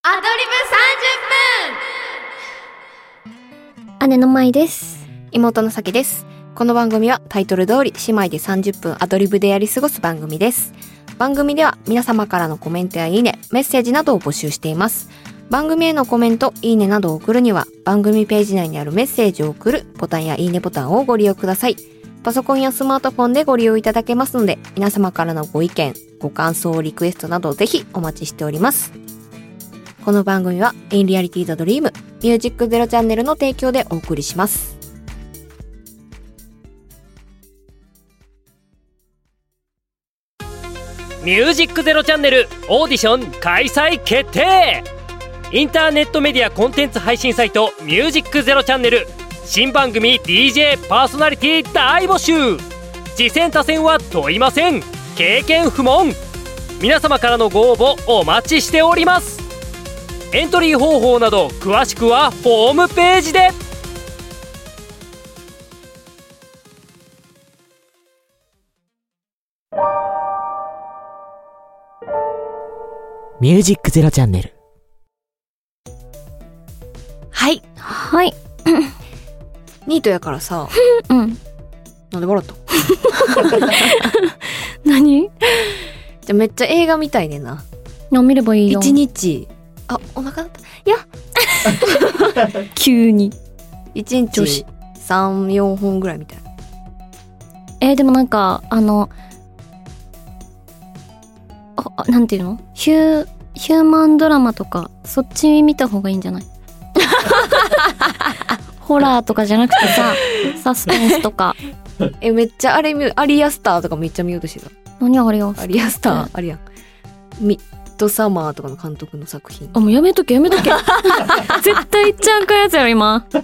アドリブ30分。 姉の舞です。 妹のさきです。この番組はタイトル通り姉妹で30分アドリブでやり過ごす番組です。番組では皆様からのコメントやいいね、メッセージなどを募集しています。番組へのコメント、いいねなどを送るには番組ページ内にあるメッセージを送るボタンやいいねボタンをご利用ください。パソコンやスマートフォンでご利用いただけますので、皆様からのご意見、ご感想、リクエストなどをぜひお待ちしております。この番組は In Reality the Dream Music Zero チャンネルの提供でお送りします。 ミュージックゼロチャンネルオーディション開催決定。インターネットメディアコンテンツ配信サイトミュージックゼロチャンネル新番組 DJ パーソナリティ大募集。次戦他戦は問いません。経験不問。皆様からのご応募お待ちしております。エントリー方法など詳しくはホームページで。 ミュージックゼロチャンネル。 はいはい。 ニートやからさうん。 なんで笑った？ 何？ じゃあめっちゃ映画みたいねんな。 見ればいいよ。 1日お腹だった。いや急に 1日3、4本ぐらいみたいな。 でもなんかなんていうの？ヒューマンドラマとかそっち見た方がいいんじゃない？ホラーとかじゃなくてさ、サスペンスとか。 めっちゃあれ見る。アリアスターとかめっちゃ見ようとしてた。 何あれよ。 アリアスターあれやん。ミッドサマーとかの監督の作品。 もうやめとけ絶対言っちゃあかんやつやろ今。絶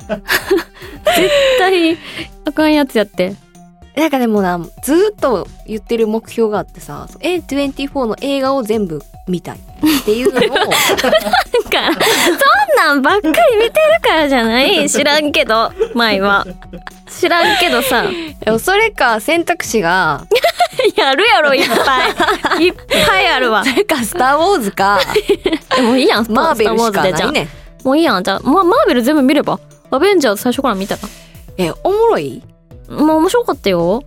対あかんやつやって。 なんかでもな、ずーっと言ってる目標があってさ、A24 の映画を全部見たいっていうのをなんかそんなんばっかり見てるからじゃない？知らんけど舞は知らんけどさ。 でもそれか選択肢がやるやろいっぱいいっぱいあるわ。 それかスターウォーズかもういいやん。 マーベルしかないねん。 もういいやん。じゃあマーベル全部見れば。アベンジャーズ最初から見たら。 おもろい？ もう面白かったよ。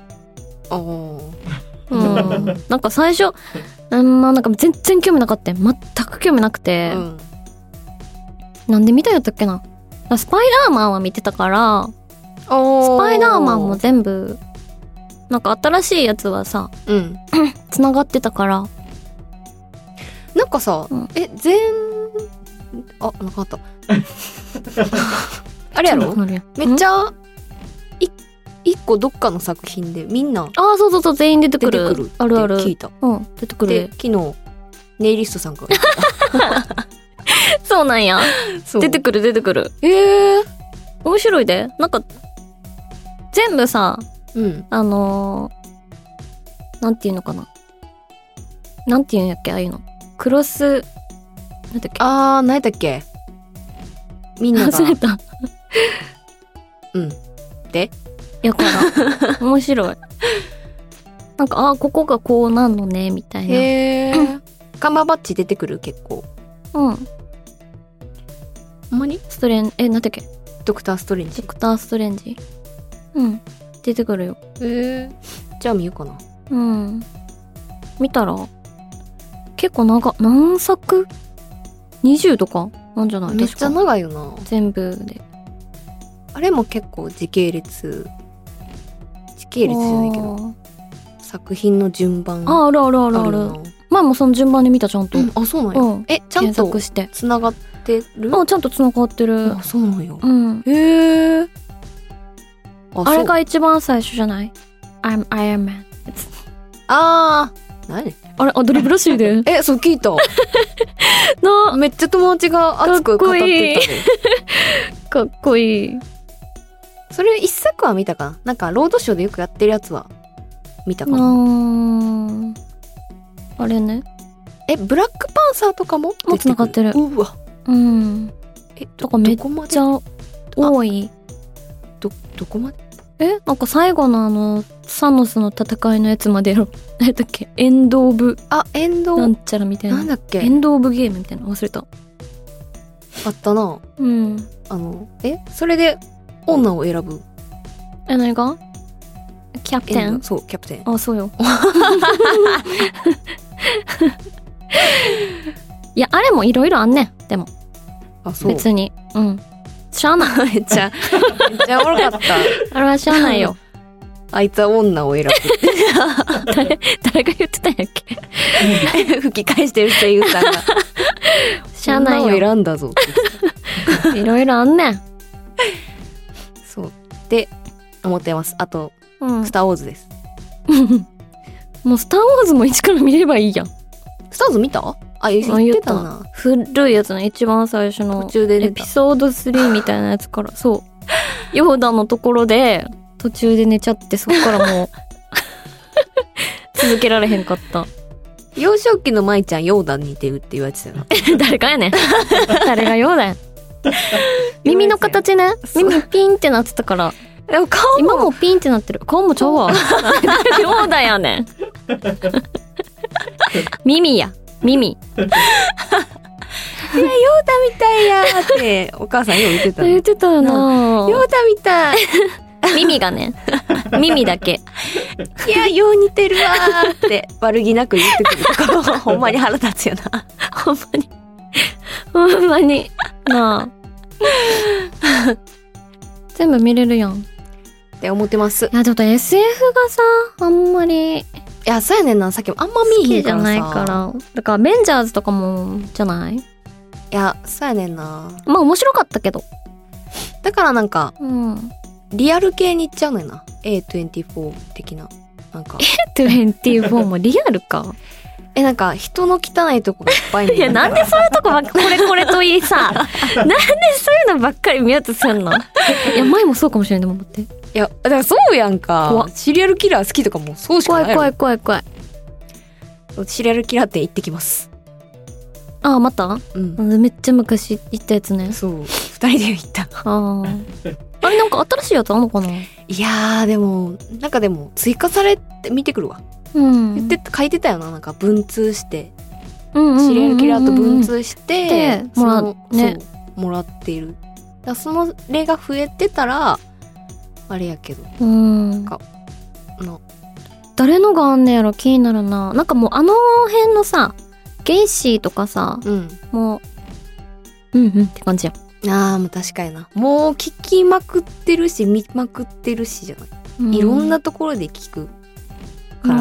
なんか最初なんか全然興味なかったよ。全く興味なくて、なんで見たんやったっけな。スパイダーマンは見てたから、スパイダーマンも全部なんか新しいやつはさ、つながってたから。 なんかさ、なんかあったあれやろ？めっちゃ一個どっかの作品でみんなそう全員出てくるあるある聞いた。 出てくる。 で昨日ネイリストさんが言ったそうなんや。出てくる面白いで。なんか全部さ、なんていうのかな、なんていうんやっけ、ああいうのクロスなんだっけ、 何やったっけ、みんなが忘れた。 でやから面白い。なんかここがこうなんのねみたいな。 カンバーバッチ出てくる結構。ほんまに？ なんだっけ、 ドクターストレンジ。 出てくるよ。 じゃあ見ようかな。 見たら結構何作？20とかなんじゃない？ めっちゃ長いよな全部で。あれも結構時系列じゃないけど作品の順番ある。前もその順番で見た、ちゃんと。 そうなんや。ちゃんとつながってる？ ちゃんとつながってる。 そうなんや。 へえ。あれが一番最初じゃない？ I'm Iron Man。 何？ あれアドリブらしいで。 そう聞いた。めっちゃ友達が熱く語ってた。 かっこいい。 それ一作は見たかな。なんかロードショーでよくやってるやつは見たかな。 あれね。 ブラックパンサーとかもつながってる。 うわ。 だからめっちゃ多い。 どこまで？ なんか最後のサノスの戦いのやつまでやろ。何だっけ、エンドオブエンドなんちゃらみたいな。 なんだっけ、 エンドオブゲームみたいなの忘れた。 あったな。 うん。 それで女を選ぶ。 何がキャプテン？ そう、キャプテン。 あ、そうよ。いや、あれもいろいろあんねん。でも。 あ、そう。 別に。うん。しゃあない。 めっちゃおもろかった。 あれはしゃあないよ。 あいつは女を選ぶ。 誰が言ってたんやっけ。 吹き返してる声優さんが。 しゃあないよ。 女を選んだぞって。 いろいろあんねん。 そう。って思ってます。あと、スターウォーズです。 もうスターウォーズも一から見ればいいやん。 スターウォーズ見た？言ってたな。 古いやつね、一番最初の途中でエピソード3みたいなやつから、そう。ヨーダのところで途中で寝ちゃって、そっからもう続けられへんかった。 幼少期の舞ちゃんヨーダに似てるって言われてたよな。 誰かやねん。誰がヨーダやん。耳の形ね、耳ピンってなってたから。 でも顔今もピンってなってる。顔もちゃうわ。ヨーダやねん。耳や。耳。 ヨーダみたいやーってお母さんよう言ってた。 言ってたよな。 ヨーダみたい。 耳がね。耳だけ。 いや、よう似てるわーって悪気なく言ってくるところほんまに腹立つよな。 ほんまに。ほんまに。なあ。全部見れるやん。 って思ってます。 いや、ちょっと SF がさ、あんまり。 いや、そうやねんな。さっきもあんま見えへんからさ。 好きじゃないから。だから、ベンジャーズとかも、じゃない？ いや、そうやねんな。 まあ、面白かったけど。 だからなんか、 うん。 リアル系に行っちゃうねんな。A24 的な。なんか。 A24 もリアルか。 なんか、人の汚いとこがいっぱい見える。 いや、なんでそういうとこばっか、これといいさ。なんでそういうのばっかり見ようとすんの？いや、前もそうかもしれんでも思って。 いや、だからそうやんか。シリアルキラー好きとかもそうしかない。 怖い。 シリアルキラーって行ってきます。 ああ、また？ うん。 めっちゃ昔行ったやつね。 そう。二人で行った。 あれなんか新しいやつあんのかな？ いやー、でも、なんかでも、追加されて見てくるわ。 うん。 書いてたよな。なんか文通して。 シシリアルキラーと文通して、 もらうね。 もらっている。だその例が増えてたら、あれやけど。 誰のがあんねやろ、気になるな。なんかもうあの辺のさ、ゲイシーとかさ、もう、って感じや。 ああ、もう確かにな。もう聞きまくってるし、見まくってるしじゃない。いろんなところで聞くから、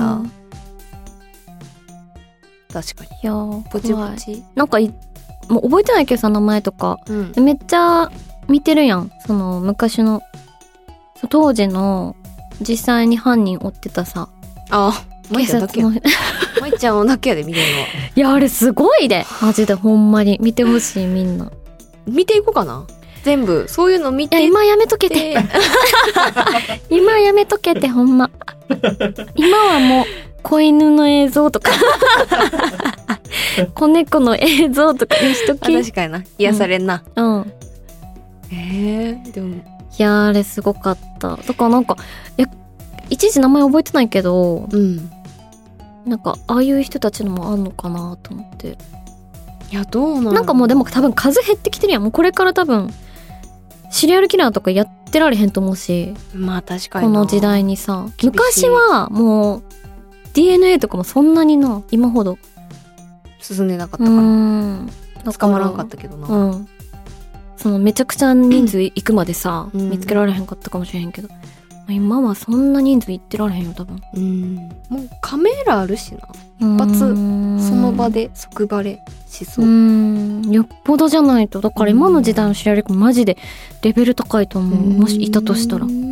確かに。 いやー、 ポチポチ。 なんかもう覚えてないけどさ、名前とか。めっちゃ見てるやん。その昔の、当時の実際に犯人追ってたさ。 あ、舞ちゃんだけや。舞ちゃんだけやで見てるのは。 いや、あれすごいで。マジでほんまに。見てほしい、みんな。 見ていこうかな。全部、そういうの見て。 いや、今やめとけて。今やめとけて、ほんま。今はもう、子犬の映像とか。子猫の映像とかにしとき。 確かにな。癒されんな。 うん。 でも。 いや、あれすごかった。だからなんか、一時名前覚えてないけど、なんか、ああいう人たちのもあんのかなと思って。 いや、どうなんかもうでも多分数減ってきてるやん。もうこれから多分、シリアルキラーとかやってられへんと思うし。 まあ確かに。 この時代にさ。昔はもう、DNA とかもそんなにな、今ほど。 進んでなかったから。捕まらんかったけどな。 そのめちゃくちゃ人数行くまでさ、見つけられへんかったかもしれへんけど。今はそんな人数行ってられへんよ、多分。 もうカメラあるしな。一発、その場で即バレしそう。 よっぽどじゃないと。だから今の時代のシリアルキラーマジでレベル高いと思う。もしいたとしたら。で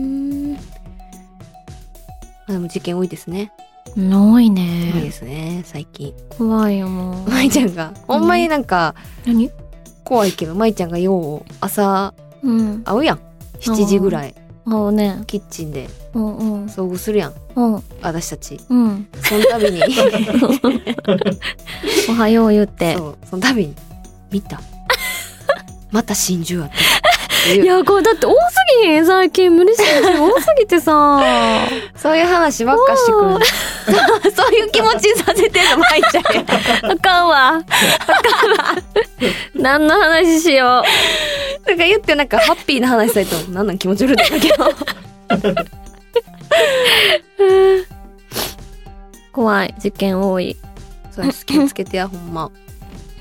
も事件多いですね。 多いね。 多いですね、最近。 怖いよ、もう。 舞ちゃんが、ほんまになんか、 何？ 怖いけど、舞ちゃんがよう朝、会うやん。7時ぐらい。 会うね。 キッチンで、遭遇するやん。私たち。その度に。 おはよう言って。 そう、その度に、見た。また真珠あった。 言う。 いや、これだって多すぎへん最近無理心中多すぎてさ。 そういう話ばっかしてくる。そういう気持ちにさせてんの、舞ちゃんや。 あかんわ。何の話しよとか言ってなんかハッピーな話されてもなんなん気持ち悪いんだけど。 怖い。事件多い。 そうです。気をつけてや、ほんま。 うん。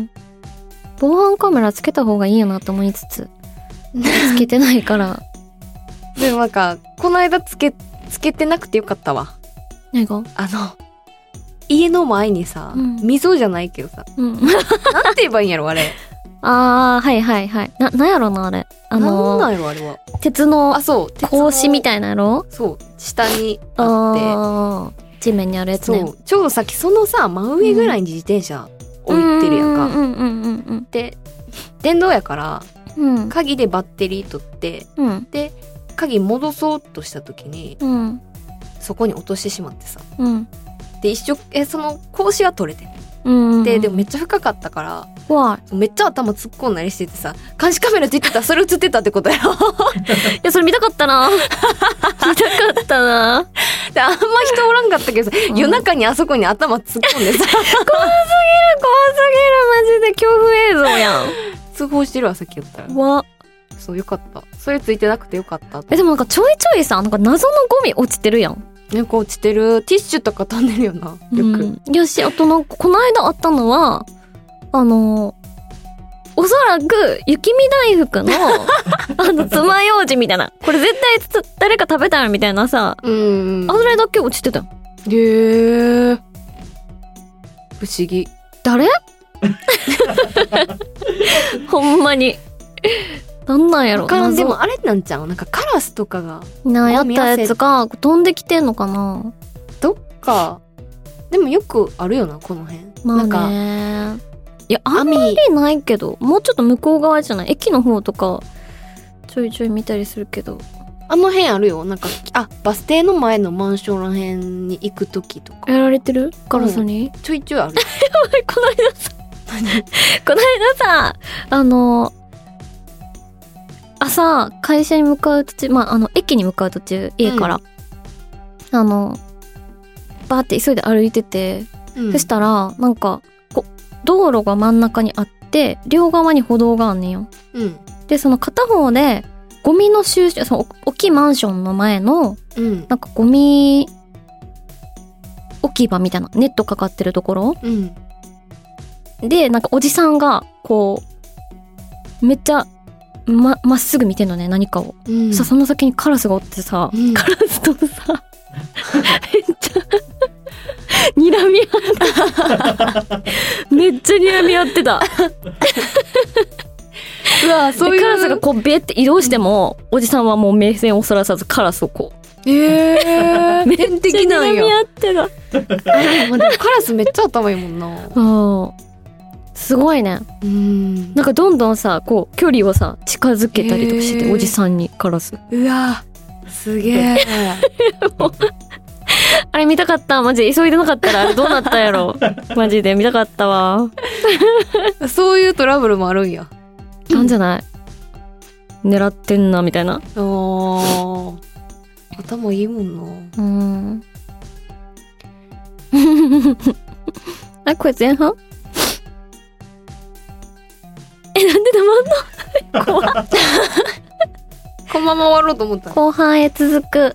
防犯カメラつけた方がいいよなと思いつつ、つけてないから。 でもなんか、この間つけてなくてよかったわ。 何が？ 家の前にさ、溝じゃないけどさ、なんて言えばいいんやろ、あれ。 あー、はいはいはい。なんやろな、あれ。 なんなんやろ、あれは。 鉄のそう格子みたいなやろ？ そう、下にあって。 地面にあるやつね。 そう、ちょうどさっきそのさ、真上ぐらいに自転車置いてるやんか。で、電動やから、鍵でバッテリー取って、で、鍵戻そうとした時に、そこに落としてしまってさ。で、その格子は取れて。でもめっちゃ深かったから、めっちゃ頭突っ込んだりしててさ、監視カメラついてたらそれ映ってたってことやろ。いや、それ見たかったな。見たかったな。 で、あんま人おらんかったけどさ、夜中にあそこに頭突っ込んでさ。怖すぎる、 マジで恐怖映像やん。 通報してるわ、さっき言ったら。そう、よかった。それついてなくてよかった。 でもなんかちょいちょいさ、なんか謎のゴミ落ちてるやん。 なんか落ちてる。ティッシュとか飛んでるよな、よく。 よし、あとなんか、この間あったのは、おそらく、雪見大福の、爪楊枝みたいな。これ絶対誰か食べたよみたいなさ、あれだけ落ちてたよ。 へー。不思議。 誰ほんまに。なんなんやろ。 でもあれなんちゃう？なんかカラスとかが。 やったやつが飛んできてんのかな？ どっか。でもよくあるよな、この辺。 まあね。いや、あんまりないけど、もうちょっと向こう側じゃない？駅の方とか、ちょいちょい見たりするけど。 あの辺あるよ。なんか、バス停の前のマンションら辺に行くときとか。 やられてる？カラスに？ ちょいちょいある。 この間さ、朝、会社に向かう途中、駅に向かう途中、家から、バーって急いで歩いてて、そしたら、なんか、道路が真ん中にあって、両側に歩道があんねんよ。で、その片方で、ゴミの収集、その、大きいマンションの前の、なんかゴミ、置き場みたいな、ネットかかってるところ、で、なんかおじさんが、こう、めっちゃ、まっすぐ見てんのね、何かを。さ、その先にカラスがおってさ、カラスとさ、めっちゃ、睨み合ってた。めっちゃ睨み合ってた。うわ、そういう。カラスがこう、べって移動しても、おじさんはもう目線をそらさずカラスをこう。めっちゃ睨み合ってた。 でもカラスめっちゃ頭いいもんな。 すごいね。なんかどんどんさ、こう、距離をさ、近づけたりとかしてて、おじさんにカラス。 うわ、すげえ。 あれ見たかった。マジで急いでなかったら、あれどうなったやろ。マジで見たかったわ。 そういうトラブルもあるんや。 なんじゃない？狙ってんな、みたいな。 頭いいもんな。 あれ、これ前半？なんで黙んの？怖っ。 このまま終わろうと思った。 後半へ続く。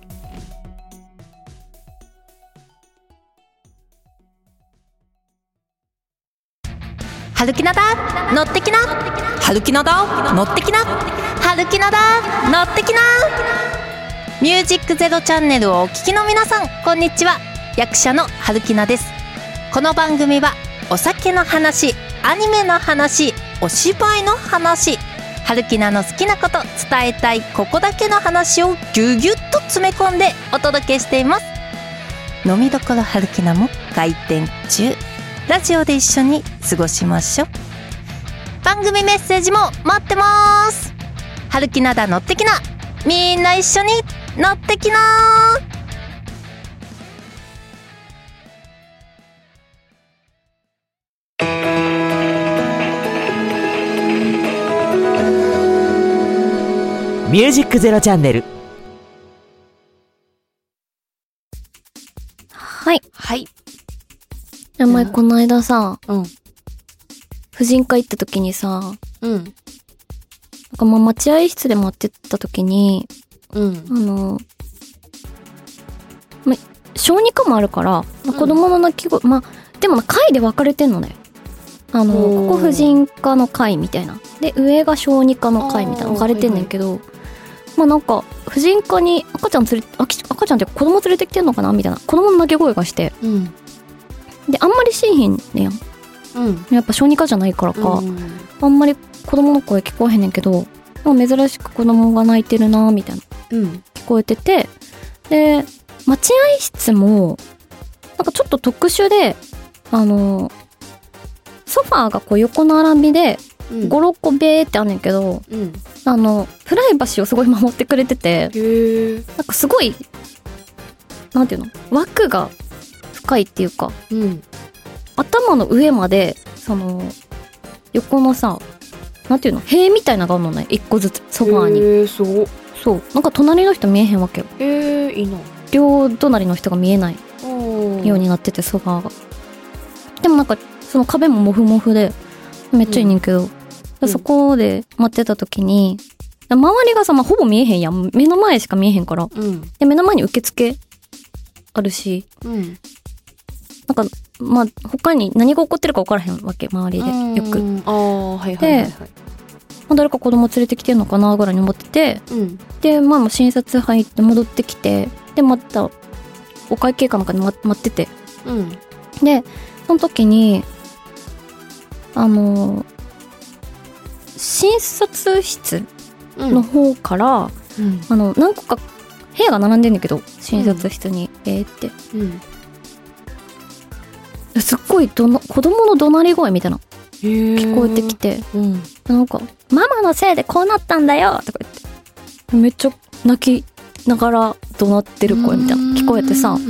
はるきなだ乗ってきな、はるきなだ乗ってきな、はるきなだ乗ってきな。ミュージックゼロチャンネルをお聞きの皆さん、こんにちは。役者のはるきなです。この番組はお酒の話、アニメの話、お芝居の話、はるきなの好きなこと、伝えたいここだけの話をぎゅぎゅっと詰め込んでお届けしています。飲みどころはるきなも開店中。ラジオで一緒に過ごしましょう。番組メッセージも待ってます。はるきなだ乗ってきな、みんな一緒に乗ってきな。 ミュージックゼロチャンネル。 はい。 はい。 前この間さ、婦人科行った時にさ、なんか待合室で待ってた時に、小児科もあるから、子供の泣き声、でも階で分かれてんのね。ここ婦人科の階みたいな。で、上が小児科の階みたいな分かれてんねんけど、なんか、婦人科に赤ちゃんって子供連れてきてんのかなみたいな。子供の泣き声がして。で、あんまりしんへんねやん。やっぱ小児科じゃないからか、あんまり子供の声聞こえへんねんけど、珍しく子供が泣いてるなみたいな。聞こえてて、で、待合室も、なんかちょっと特殊で、ソファーがこう横並びで、5、6個ベーってあんねんけど、プライバシーをすごい守ってくれてて、なんかすごい、なんていうの？枠が深いっていうか、頭の上まで、横のさ、なんていうの？塀みたいなのがあるのね、1個ずつ、ソファーに。そう。なんか隣の人見えへんわけよ。 いいな。 両隣の人が見えないようになってて、ソファーが。でもなんか、その壁もモフモフで、めっちゃいいねんけど、そこで待ってた時に、周りがさ、ほぼ見えへんやん。目の前しか見えへんから。で、目の前に受付あるし、なんか、他に何が起こってるか分からへんわけ、周りで。よく。で、誰か子供連れてきてんのかなぐらいに思ってて、で、診察入って戻ってきて、で、また、お会計かなんかに待ってて。で、その時に、診察室の方から、何個か部屋が並んでんだけど、診察室に、って。すっごい子供の怒鳴り声みたいな聞こえてきて、なんかママのせいでこうなったんだよとか言ってめっちゃ泣きながら怒鳴ってる声みたいな聞こえてさ、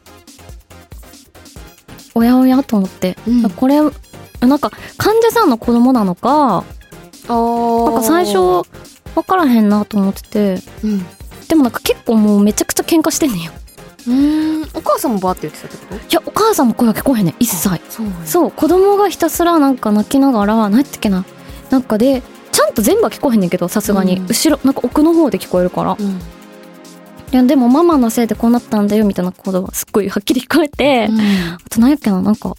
おやおやと思って、これなんか患者さんの子供なのか、なんか最初分からへんなと思ってて、でもなんか結構もうめちゃくちゃ喧嘩してんねんよ。 お母さんもバーって言ってたってこと？ いや、お母さんの声は聞こえへんねん、一切。そう子供がひたすらなんか泣きながら、何やったっけな、なんかでちゃんと全部は聞こえへんねんけど、さすがに、後ろなんか奥の方で聞こえるから、いやでもママのせいでこうなったんだよみたいなことはすっごいはっきり聞こえて、あと何やっけな、なんか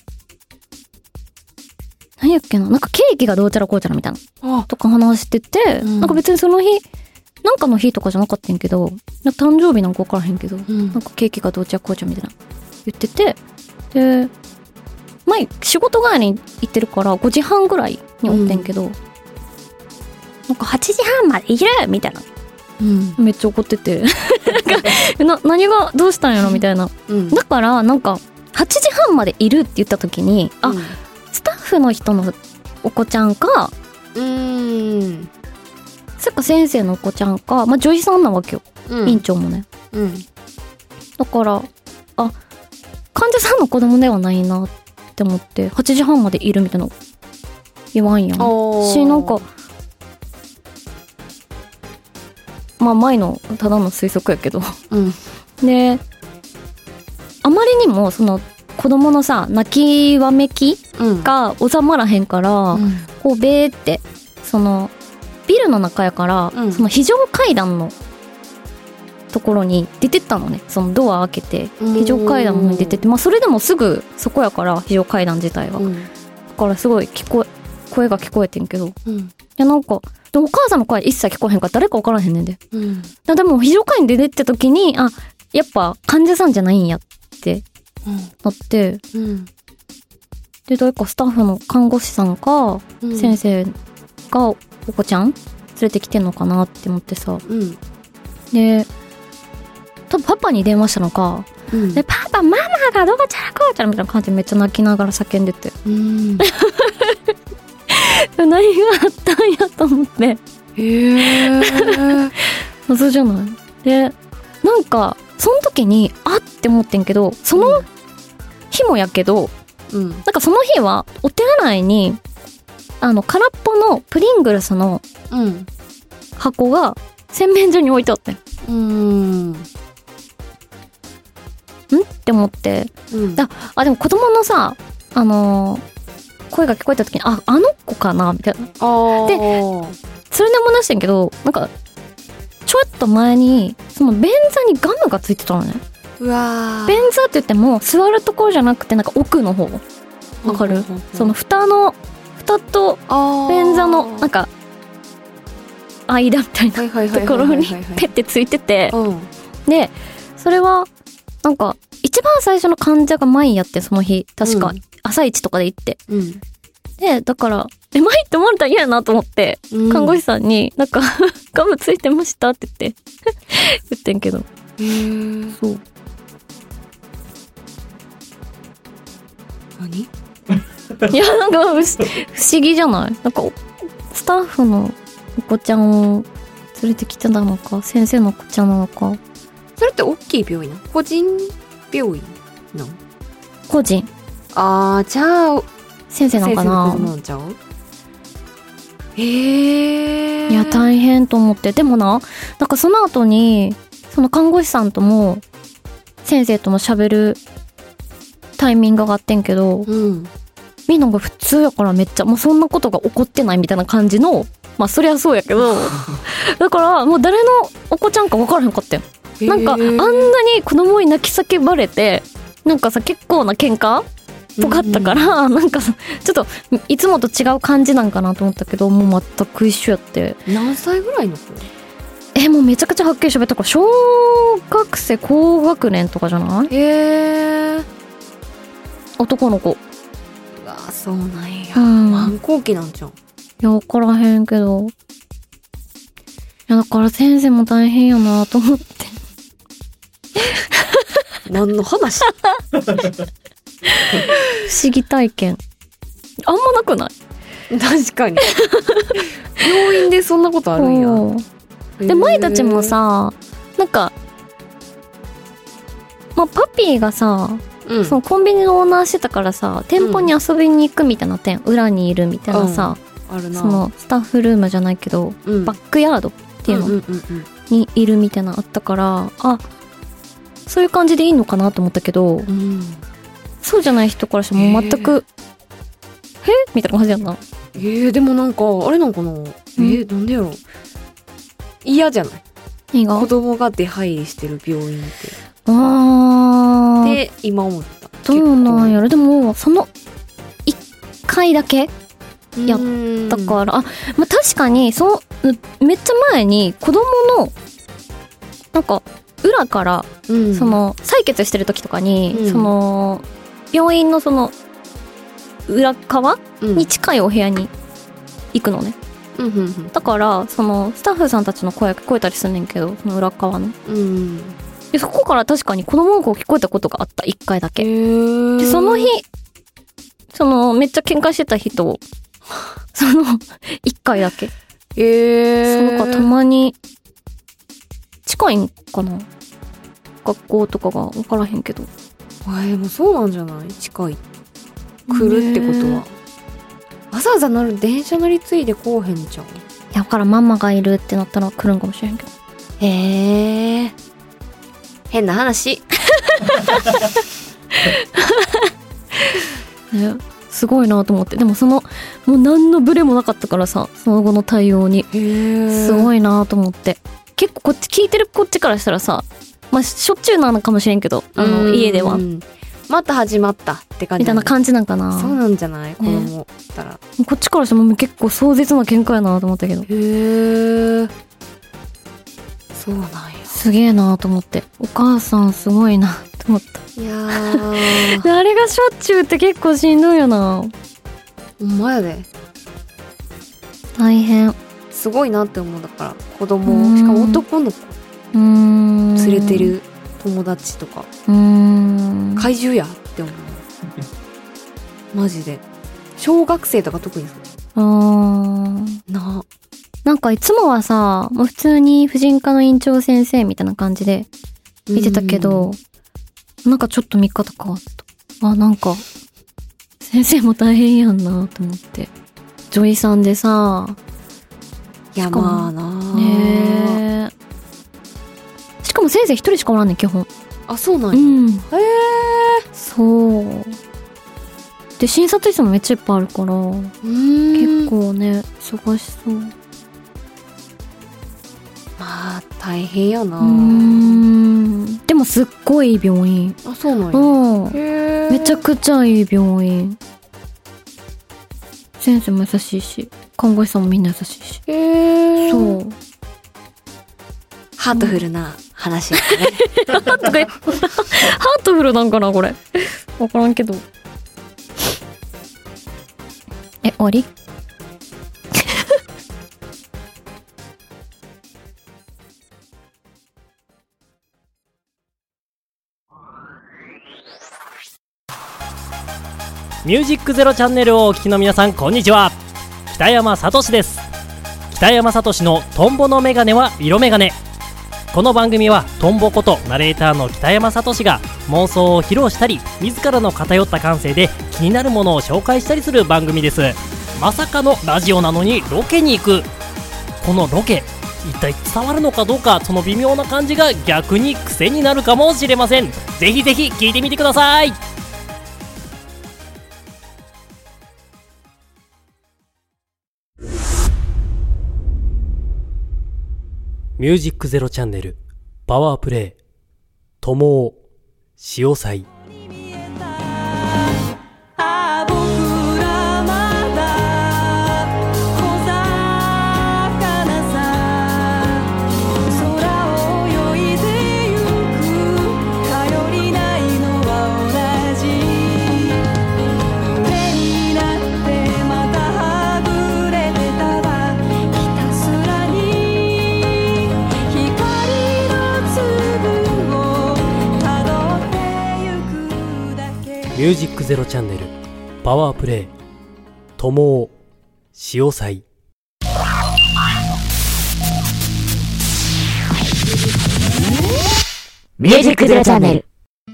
何やっけな、なんかケーキがどうちゃらこうちゃらみたいなとか話してて、なんか別にその日なんかの日とかじゃなかったんやけど、誕生日なんか分からへんけど、なんかケーキがどうちゃこうちゃみたいな言ってて、で前仕事帰りに行ってるから5時半ぐらいにおってんけど、なんか8時半までいるみたいな、めっちゃ怒ってて何がどうしたんやろみたいな、だからなんか8時半までいるって言った時に、スタッフの人のお子ちゃんか、それか先生のお子ちゃんか、女医さんなわけよ、院長もね、だから患者さんの子供ではないなって思って、8時半までいるみたいな言わんやんし、なんか前のただの推測やけど、であまりにもその子供のさ泣きわめきが収まらへんから、こうベーってそのビルの中やから、その非常階段のところに出てったのね、そのドア開けて非常階段の方に出てって、それでもすぐそこやから、非常階段自体は、だからすごい声が聞こえてんけど、いやなんかでもお母さんの声一切聞こえへんから誰か分からへんねんで、でも非常階段で出てった時にやっぱ患者さんじゃないんやってなって、で誰かスタッフの看護師さんか、先生がお子ちゃん連れてきてんのかなって思ってさ、で多分パパに電話したのか、でパパママがどうちゃらこうちゃらみたいな感じでめっちゃ泣きながら叫んでて、何があったんやと思って、謎じゃない。でなんかその時にって思ってんけど、その日もやけど、なんかその日はお手洗いに空っぽのプリングルスの箱が洗面所に置いてあってんって思って、でも子供のさ声が聞こえた時にあの子かなみたいな。でそれで思い出してんけど、なんかちょっと前にその便座にガムがついてたのね。うわ便座って言っても座るところじゃなくてなんか奥の方わかる？その蓋と便座のなんか間みたいなところにペッてついてて、でそれはなんか一番最初の患者が前やってその日確か、朝一とかで行って、でだから前って思われたら嫌やなと思って、看護師さんになんかガムついてましたって言って言ってんけど、そう何いやなんか不思議じゃない？なんかスタッフのお子ちゃんを連れてきてたのか先生のお子ちゃんなのか。 それって大きい病院なの？個人病院なの？ 個人。 じゃあ先生なのかな？ 先生の子なんちゃう？いや大変と思って。でもなんかその後にその看護師さんとも先生とも喋るタイミングがあってんけど、みんなが普通やからめっちゃもうそんなことが起こってないみたいな感じの、まあそりゃそうやけどだからもう誰のお子ちゃんか分からへんかったよ。なんかあんなに子供に泣き叫ばれてなんかさ結構な喧嘩っぽかったから、なんかさちょっといつもと違う感じなんかなと思ったけど、もう全く一緒やって。 何歳ぐらいの子？ もうめちゃくちゃはっきり喋ったから小学生高学年とかじゃない？男の子。 うわそうなんや。反抗期なんじゃん。いや分からへんけど、いやだから先生も大変やなと思って何の話？ 不思議体験あんまなくない？ 確かに病院でそんなことあるんや。 で舞たちもさなんか、まあ、パピーがさ、そのコンビニのオーナーしてたからさ店舗に遊びに行くみたいな点、裏にいるみたいなさ、あるな。そのスタッフルームじゃないけど、バックヤードっていうのにいるみたいなのあったから、そういう感じでいいのかなと思ったけど、そうじゃない人からしても全くみたいな感じやんな。 でもなんかあれなんかな、なんでやろ、嫌じゃない？子供が出入りしてる病院ってって今思った。 どうなんやろ。でもその1回だけやったから、まあ、確かにめっちゃ前に子供のなんか裏から、その採血してる時とかに、その病院のその裏側に近いお部屋に行くのね。だからそのスタッフさんたちの声が聞こえたりすんねんけど、その裏側の、でそこから確かに子供の声聞こえたことがあった。1回だけ。でその日そのめっちゃ喧嘩してた人その1回だけ。その子たまに近いんかな、学校とかが分からへんけど。 でもそうなんじゃない？近い来るってことはわざわざ電車乗り継いでこうへんじゃん。いやだからママがいるってなったら来るんかもしれへんけど。 変な話ね、すごいなと思って。でももう何のブレもなかったからさ、その後の対応にすごいなと思って。結構こっち聞いてるこっちからしたらさ、まあしょっちゅうなのかもしれんけど、家ではまた始まったって感じみたいな感じなんかな。 そうなんじゃない？子供ったら、 こっちからしても結構壮絶な喧嘩やなと思ったけど。 そうなんや。 すげえなと思って。お母さんすごいなと思った。 いやあれがしょっちゅうって結構しんどいよな。 ほんまやで。 大変。 すごいなって思う。だから子供、しかも男の子連れてる友達とか怪獣やって思うマジで。小学生とか特になんかいつもはさ、もう普通に婦人科の院長先生みたいな感じで見てたけど、なんかちょっと見方変わった。なんか先生も大変やんなと思って。女医さんでさ、 いやまあなねも先生一人しかおらんねん基本。 あ、そうなんや。 うんへえ。 そうで診察室もめっちゃいっぱいあるから結構ね忙しそう。 まあ大変やな。 でもすっごいいい病院。 あ、そうなんや。 うんへえ。 めちゃくちゃいい病院。先生も優しいし看護師さんもみんな優しいし。 へえ。 そうハートフルな話やね。 ハートフルなんかなこれ。わからんけど。終わり？ ミュージックゼロチャンネルをお聞きの皆さん、こんにちは。北山聡です。北山聡のトンボのメガネは色メガネ。この番組はトンボことナレーターの北山聡が妄想を披露したり、自らの偏った感性で気になるものを紹介したりする番組です。まさかのラジオなのにロケに行く。このロケ一体伝わるのかどうか、その微妙な感じが逆に癖になるかもしれません。ぜひぜひ聞いてみてください。ミュージックゼロチャンネルパワープレイ友を潮祭。ミュージックゼロチャンネルパワープレイ友を潮祭。 ミュージックゼロチャンネル。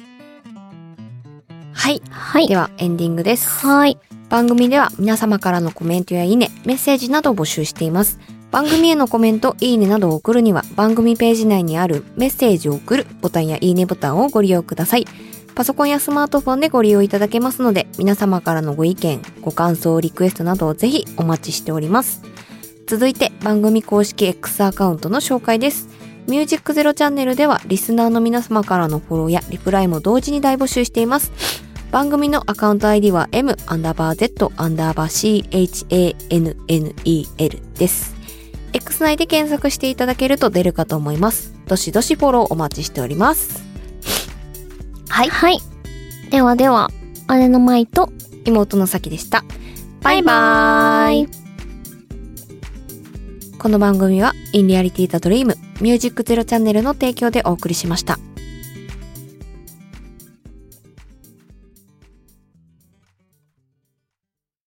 はい。 はい。 ではエンディングです。 はい。 番組では皆様からのコメントやいいね、メッセージなどを募集しています。番組へのコメント、いいねなどを送るには番組ページ内にあるメッセージを送るボタンやいいねボタンをご利用ください。パソコンやスマートフォンでご利用いただけますので、皆様からのご意見、ご感想、リクエストなどをぜひお待ちしております。続いて番組公式 X アカウントの紹介です。ミュージックゼロチャンネルではリスナーの皆様からのフォローやリプライも同時に大募集しています。番組のアカウント ID は m_z_CHANNEL です。X 内で検索していただけると出るかと思います。どしどしフォローお待ちしております。 はい。はい。ではでは、姉の舞と妹の咲でした。 バイバーイ。 この番組はインリアリティザドリームミュージックゼロチャンネルの提供でお送りしました。